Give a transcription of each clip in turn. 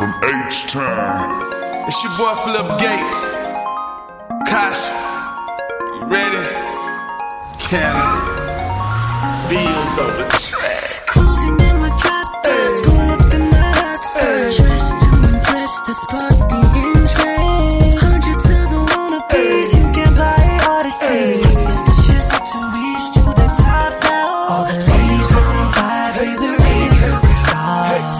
from H-Town. It's your boy Flip Gates. Kasha, you ready? Canada, Bills over the track. Cruising in my drop, pull up in my hot stuff. Dressed to impress the party in trend. Hundreds of the wannabes, you can buy all the same. You set the shit up to reach to the top now. All the ladies wanna vibe with the real superstars.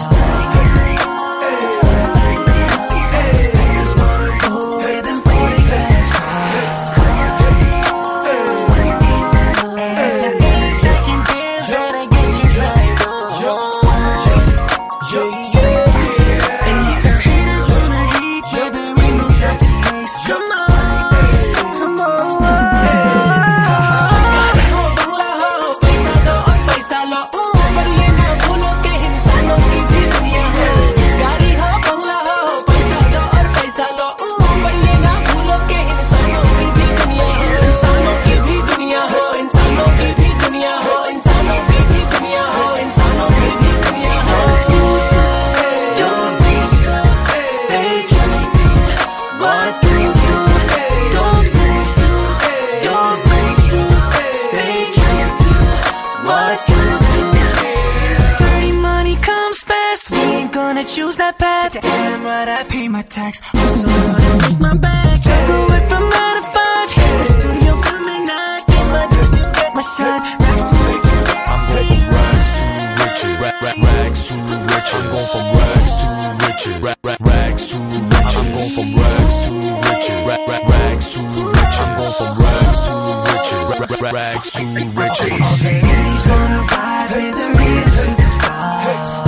Choose that path. Damn right, I pay my tax. Also, I make my bag. Take away from 9 to 5. Hit the studio till midnight. Get my dress to get my shine. Rags to riches. I'm going from rags to riches. Rags to riches. I'm going from rags to riches. Rags to riches. I'm going from rags to riches. Rags to riches. I'm going from rags to riches. Rags to riches. All the ladies wanna vibe with the real superstars.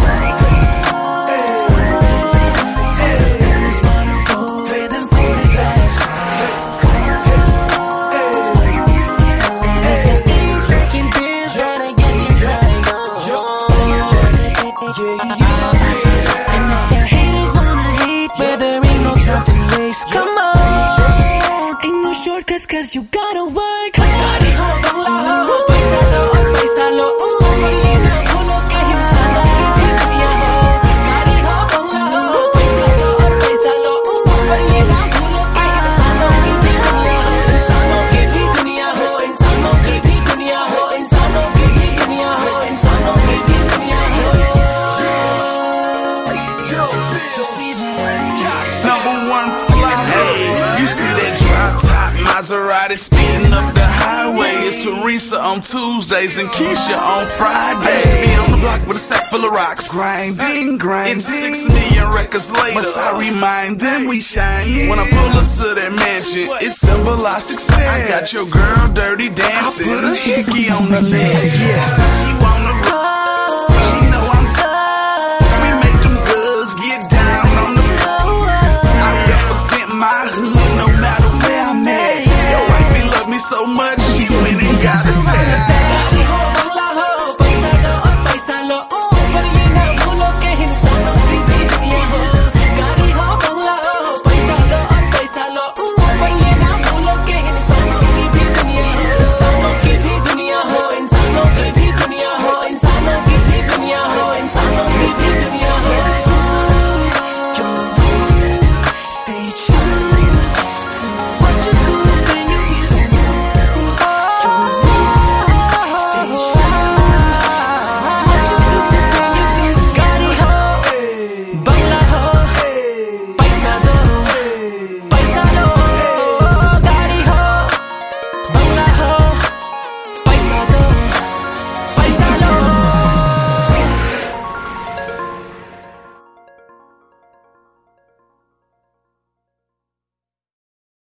Cause you gotta work. Maserati speeding up the highway. It's Teresa on Tuesdays and Keisha on Fridays. Used to be on the block with a sack full of rocks, grinding. And 6 million records later, must I remind them we shine. When I pull up to that mansion, it symbolizes success. I got your girl dirty dancing, I put a hickey on the neck. Yes.